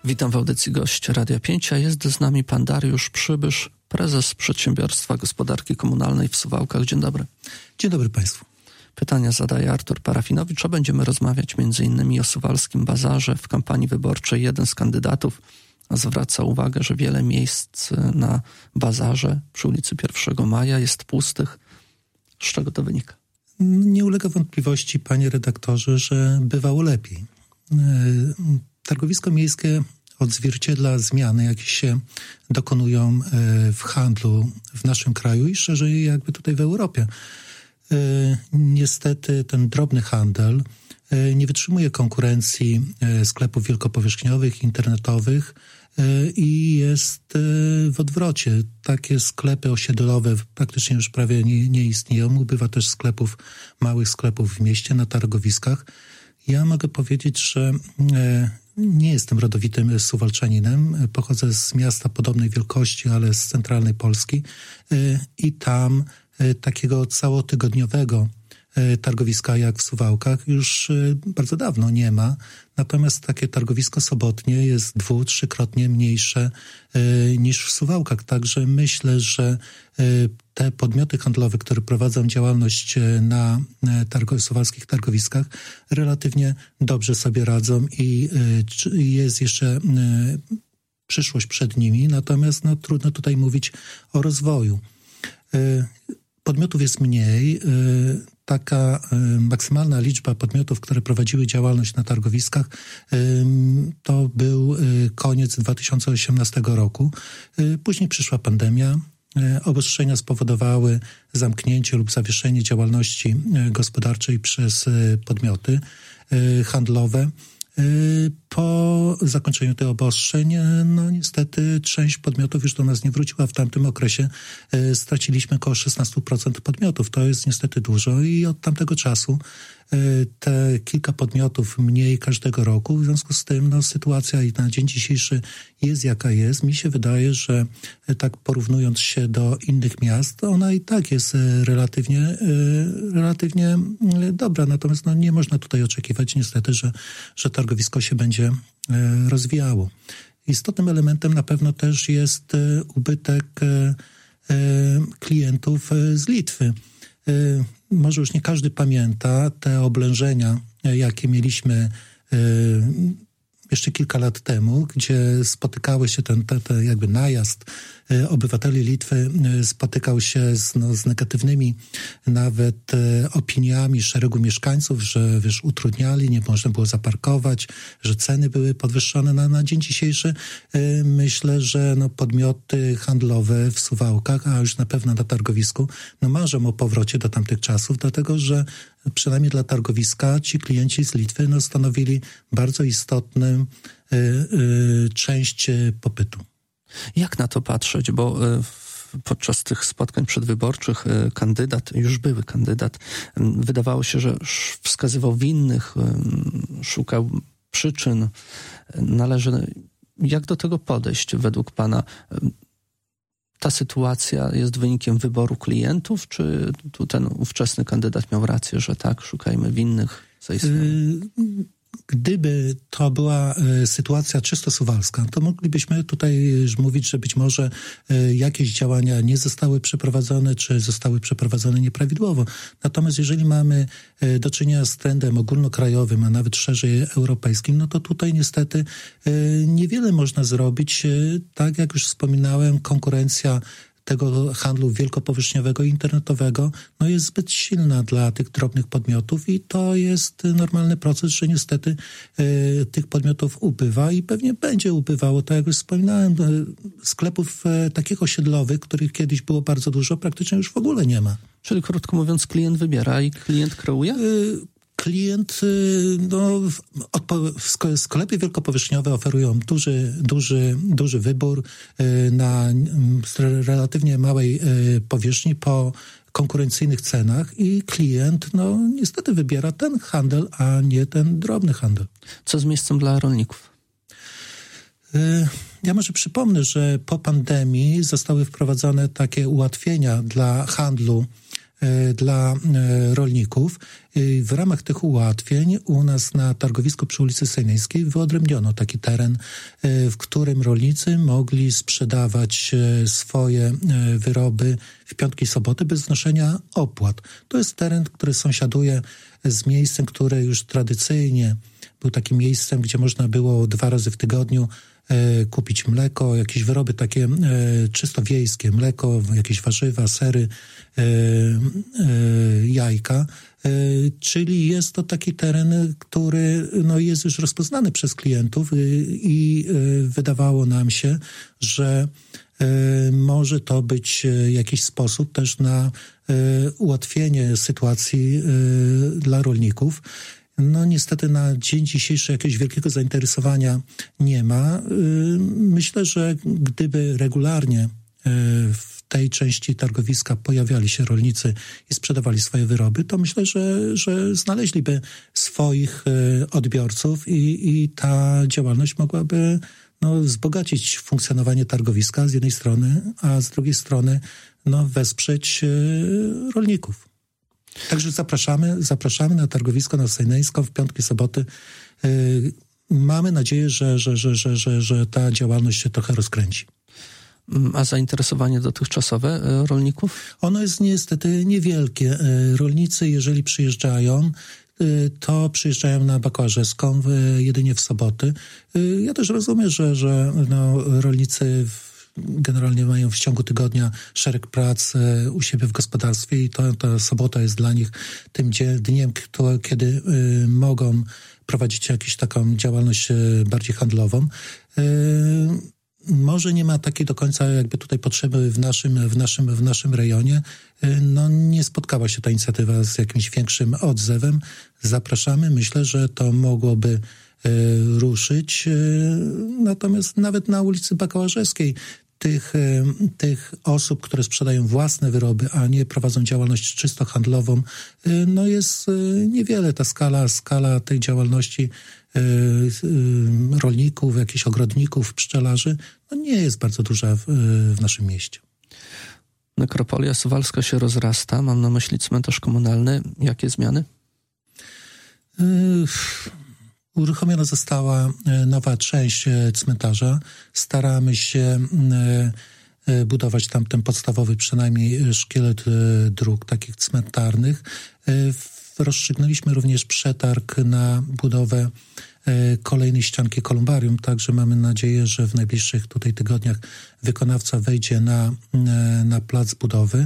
Witam w audycji Gość Radia 5, a jest z nami pan Dariusz Przybysz, prezes Przedsiębiorstwa Gospodarki Komunalnej w Suwałkach. Dzień dobry. Dzień dobry Państwu. Pytania zadaje Artur Parafinowicz, a będziemy rozmawiać m.in. o Suwalskim Bazarze. W kampanii wyborczej jeden z kandydatów zwraca uwagę, że wiele miejsc na bazarze przy ulicy 1 Maja jest pustych. Z czego to wynika? Nie ulega wątpliwości, panie redaktorze, że bywało lepiej. Targowisko miejskie odzwierciedla zmiany, jakie się dokonują w handlu w naszym kraju i szerzej jakby tutaj w Europie. Niestety ten drobny handel nie wytrzymuje konkurencji sklepów wielkopowierzchniowych, internetowych i jest w odwrocie. Takie sklepy osiedlowe praktycznie już prawie nie istnieją. Ubywa też sklepów, małych sklepów w mieście, na targowiskach. Ja mogę powiedzieć, że nie jestem rodowitym Suwalczaninem. Pochodzę z miasta podobnej wielkości, ale z centralnej Polski i tam takiego całotygodniowego targowiska jak w Suwałkach już bardzo dawno nie ma. Natomiast takie targowisko sobotnie jest 2-3-krotnie mniejsze niż w Suwałkach. Także myślę, że te podmioty handlowe, które prowadzą działalność na suwalskich targowiskach, relatywnie dobrze sobie radzą i jest jeszcze przyszłość przed nimi. Natomiast trudno tutaj mówić o rozwoju. Podmiotów jest mniej. Taka maksymalna liczba podmiotów, które prowadziły działalność na targowiskach, to był koniec 2018 roku. Później przyszła pandemia. Obostrzenia spowodowały zamknięcie lub zawieszenie działalności gospodarczej przez podmioty handlowe. Po zakończeniu tych obostrzeń, niestety część podmiotów już do nas nie wróciła. W tamtym okresie straciliśmy około 16% podmiotów. To jest niestety dużo i od tamtego czasu te kilka podmiotów mniej każdego roku. W związku z tym sytuacja i na dzień dzisiejszy jest jaka jest. Mi się wydaje, że tak porównując się do innych miast, ona i tak jest relatywnie dobra. Natomiast nie można tutaj oczekiwać niestety, że targowisko się będzie rozwijało. Istotnym elementem na pewno też jest ubytek klientów z Litwy. Może już nie każdy pamięta te oblężenia, jakie mieliśmy jeszcze kilka lat temu, gdzie spotykały się ten jakby najazd obywateli Litwy, spotykał się z negatywnymi nawet opiniami szeregu mieszkańców, że utrudniali, nie można było zaparkować, że ceny były podwyższone. Na dzień dzisiejszy myślę, że podmioty handlowe w Suwałkach, a już na pewno na targowisku, marzą o powrocie do tamtych czasów, dlatego że przynajmniej dla targowiska ci klienci z Litwy stanowili bardzo istotną część popytu. Jak na to patrzeć? Bo podczas tych spotkań przedwyborczych już były kandydat, wydawało się, że wskazywał winnych, szukał przyczyn. Jak do tego podejść według pana? Ta sytuacja jest wynikiem wyboru klientów, czy tu ten ówczesny kandydat miał rację, że tak, szukajmy winnych zaistniałych? Gdyby to była sytuacja czysto suwalska, to moglibyśmy tutaj mówić, że być może jakieś działania nie zostały przeprowadzone, czy zostały przeprowadzone nieprawidłowo. Natomiast jeżeli mamy do czynienia z trendem ogólnokrajowym, a nawet szerzej europejskim, to tutaj niestety niewiele można zrobić. Tak jak już wspominałem, konkurencja tego handlu wielkopowierzchniowego i internetowego jest zbyt silna dla tych drobnych podmiotów i to jest normalny proces, że niestety tych podmiotów ubywa i pewnie będzie ubywało. Tak jak już wspominałem, sklepów takich osiedlowych, których kiedyś było bardzo dużo, praktycznie już w ogóle nie ma. Czyli krótko mówiąc, klient wybiera i klient kreuje? Klient, sklepy wielkopowierzchniowe oferują duży wybór na relatywnie małej powierzchni po konkurencyjnych cenach i klient niestety wybiera ten handel, a nie ten drobny handel. Co z miejscem dla rolników? Ja może przypomnę, że po pandemii zostały wprowadzone takie ułatwienia dla handlu dla rolników. W ramach tych ułatwień u nas na targowisku przy ulicy Sejneńskiej wyodrębniono taki teren, w którym rolnicy mogli sprzedawać swoje wyroby w piątki i soboty bez wnoszenia opłat. To jest teren, który sąsiaduje z miejscem, które już tradycyjnie był takim miejscem, gdzie można było 2 razy w tygodniu kupić mleko, jakieś wyroby takie czysto wiejskie, mleko, jakieś warzywa, sery, jajka. Czyli jest to taki teren, który jest już rozpoznany przez klientów i wydawało nam się, że może to być jakiś sposób też na ułatwienie sytuacji dla rolników. Niestety na dzień dzisiejszy jakiegoś wielkiego zainteresowania nie ma. Myślę, że gdyby regularnie w tej części targowiska pojawiali się rolnicy i sprzedawali swoje wyroby, to myślę, że znaleźliby swoich odbiorców i ta działalność mogłaby wzbogacić funkcjonowanie targowiska z jednej strony, a z drugiej strony wesprzeć rolników. Także zapraszamy na targowisko na Sejneńską w piątki, soboty. Mamy nadzieję, że ta działalność się trochę rozkręci. A zainteresowanie dotychczasowe rolników? Ono jest niestety niewielkie. Rolnicy, jeżeli przyjeżdżają, to przyjeżdżają na Bakłażewską jedynie w soboty. Ja też rozumiem, że rolnicy generalnie mają w ciągu tygodnia szereg prac u siebie w gospodarstwie i ta sobota jest dla nich tym dniem, kiedy mogą prowadzić jakąś taką działalność bardziej handlową. Może nie ma takiej do końca jakby tutaj potrzeby w naszym rejonie. Nie spotkała się ta inicjatywa z jakimś większym odzewem. Zapraszamy. Myślę, że to mogłoby ruszyć. Natomiast nawet na ulicy Bakłażewskiej tych osób, które sprzedają własne wyroby, a nie prowadzą działalność czysto handlową, jest niewiele. Ta skala tej działalności rolników, jakichś ogrodników, pszczelarzy, nie jest bardzo duża w naszym mieście. Nekropolia Suwalska się rozrasta. Mam na myśli cmentarz komunalny. Jakie zmiany? Uruchomiona została nowa część cmentarza. Staramy się budować tam ten podstawowy przynajmniej szkielet dróg takich cmentarnych. Rozstrzygnęliśmy również przetarg na budowę kolejnej ścianki kolumbarium, także mamy nadzieję, że w najbliższych tutaj tygodniach wykonawca wejdzie na plac budowy.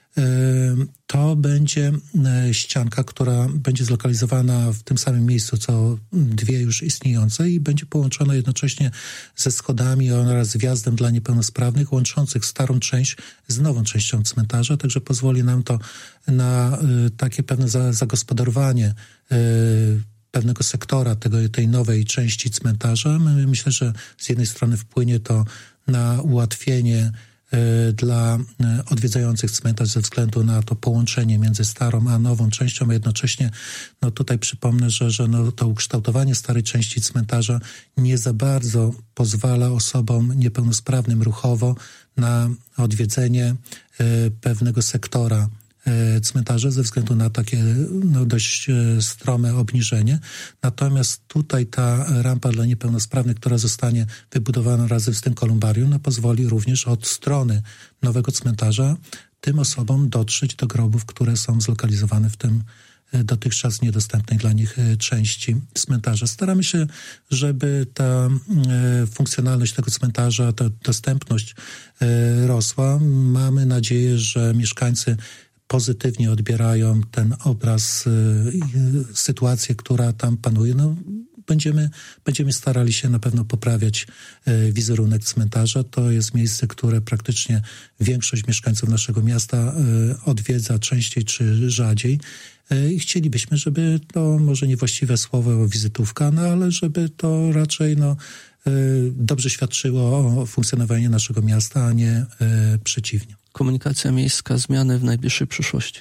To będzie ścianka, która będzie zlokalizowana w tym samym miejscu, co 2 już istniejące i będzie połączona jednocześnie ze schodami oraz wjazdem dla niepełnosprawnych, łączących starą część z nową częścią cmentarza, także pozwoli nam to na takie pewne zagospodarowanie pewnego sektora tej nowej części cmentarza. Myślę, że z jednej strony wpłynie to na ułatwienie dla odwiedzających cmentarz ze względu na to połączenie między starą a nową częścią, a jednocześnie tutaj przypomnę, że to ukształtowanie starej części cmentarza nie za bardzo pozwala osobom niepełnosprawnym ruchowo na odwiedzenie pewnego sektora cmentarza ze względu na takie dość strome obniżenie. Natomiast tutaj ta rampa dla niepełnosprawnych, która zostanie wybudowana razem z tym kolumbarium, pozwoli również od strony nowego cmentarza tym osobom dotrzeć do grobów, które są zlokalizowane w tym dotychczas niedostępnej dla nich części cmentarza. Staramy się, żeby ta funkcjonalność tego cmentarza, ta dostępność rosła. Mamy nadzieję, że mieszkańcy pozytywnie odbierają ten obraz, sytuację, która tam panuje. Będziemy starali się na pewno poprawiać wizerunek cmentarza. To jest miejsce, które praktycznie większość mieszkańców naszego miasta odwiedza częściej czy rzadziej. I chcielibyśmy, żeby to może niewłaściwe słowo wizytówka, ale żeby to raczej dobrze świadczyło o funkcjonowaniu naszego miasta, a nie przeciwnie. Komunikacja miejska, zmiany w najbliższej przyszłości.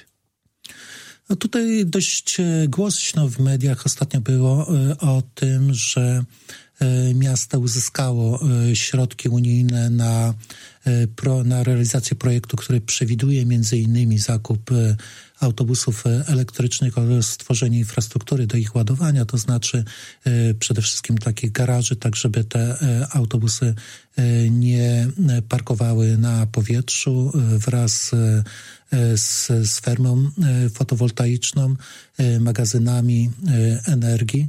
Tutaj dość głośno w mediach ostatnio było o tym, że miasto uzyskało środki unijne na realizację projektu, który przewiduje między innymi zakup autobusów elektrycznych oraz stworzenie infrastruktury do ich ładowania, to znaczy przede wszystkim takich garaży, tak żeby te autobusy nie parkowały na powietrzu wraz z fermą fotowoltaiczną, magazynami energii.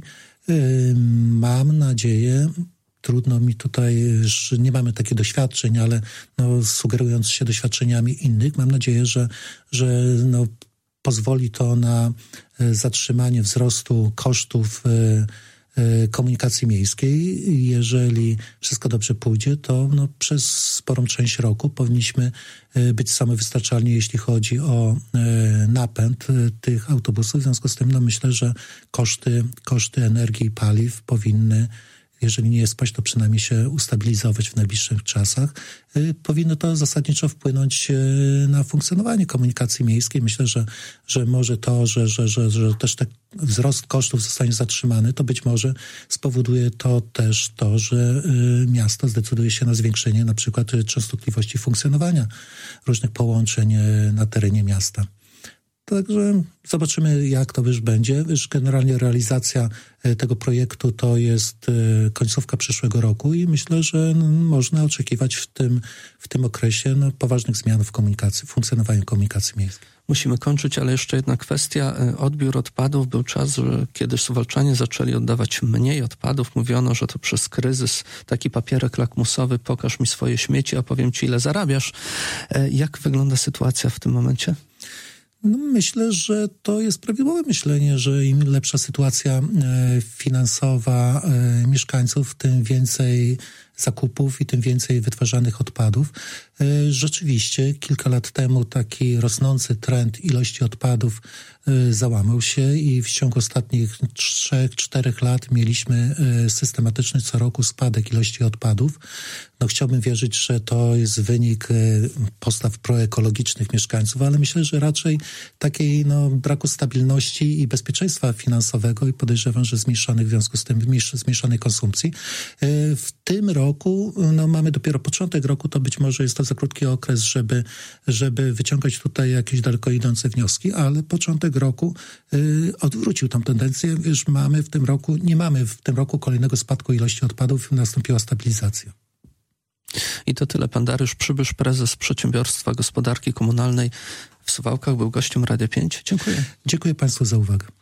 Mam nadzieję, trudno mi tutaj, że nie mamy takich doświadczeń, ale sugerując się doświadczeniami innych, mam nadzieję, że pozwoli to na zatrzymanie wzrostu kosztów komunikacji miejskiej. Jeżeli wszystko dobrze pójdzie, to przez sporą część roku powinniśmy być samowystarczalni, jeśli chodzi o napęd tych autobusów. W związku z tym myślę, że koszty energii i paliw powinny, jeżeli nie spaść, to przynajmniej się ustabilizować w najbliższych czasach. Powinno to zasadniczo wpłynąć na funkcjonowanie komunikacji miejskiej. Myślę, że może to, że też ten wzrost kosztów zostanie zatrzymany, to być może spowoduje to też to, że miasto zdecyduje się na zwiększenie na przykład częstotliwości funkcjonowania różnych połączeń na terenie miasta. Także zobaczymy, jak to już będzie. Generalnie realizacja tego projektu to jest końcówka przyszłego roku i myślę, że można oczekiwać w tym okresie poważnych zmian w funkcjonowaniu komunikacji miejskiej. Musimy kończyć, ale jeszcze jedna kwestia. Odbiór odpadów. Był czas, że kiedy suwalczanie zaczęli oddawać mniej odpadów, mówiono, że to przez kryzys taki papierek lakmusowy, pokaż mi swoje śmieci, a powiem ci, ile zarabiasz. Jak wygląda sytuacja w tym momencie? Myślę, że to jest prawidłowe myślenie, że im lepsza sytuacja finansowa mieszkańców, tym więcej zakupów i tym więcej wytwarzanych odpadów. Rzeczywiście kilka lat temu taki rosnący trend ilości odpadów załamał się i w ciągu ostatnich 3-4 lat mieliśmy systematyczny co roku spadek ilości odpadów. Chciałbym wierzyć, że to jest wynik postaw proekologicznych mieszkańców, ale myślę, że raczej takiej braku stabilności i bezpieczeństwa finansowego i podejrzewam, że zmniejszonych w związku z tym zmniejszonej konsumpcji. W tym roku mamy dopiero początek roku, to być może jest to za krótki okres, żeby wyciągać tutaj jakieś daleko idące wnioski, ale początek roku odwrócił tą tendencję. Nie mamy w tym roku kolejnego spadku ilości odpadów, nastąpiła stabilizacja. I to tyle. Pan Dariusz Przybysz, prezes Przedsiębiorstwa Gospodarki Komunalnej w Suwałkach, był gościem Radia 5. Dziękuję. Dziękuję Państwu za uwagę.